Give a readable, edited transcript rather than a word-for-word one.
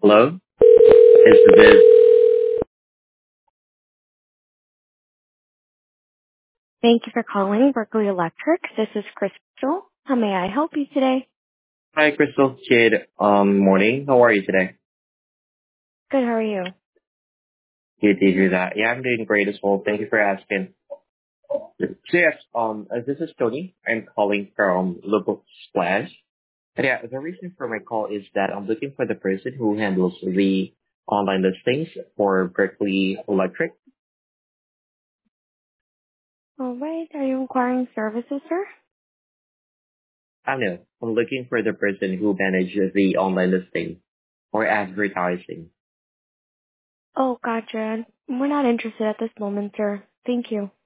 Hello? Is this Thank you for calling Berkeley Electric. This is Crystal. How may I help you today? Hi, Crystal Kid? Morning. How are you today? Good, how are you? Good to hear that. Yeah, I'm doing great as well. Thank you for asking. So yes, this is Tony. I'm calling from Local Splash. And yeah, the reason for my call is that I'm looking for the person who handles the online listings for Berkeley Electric. All right, are you inquiring services, sir? I know. I'm looking for the person who manages the online listing or advertising. Oh, gotcha. We're not interested at this moment, sir. Thank you.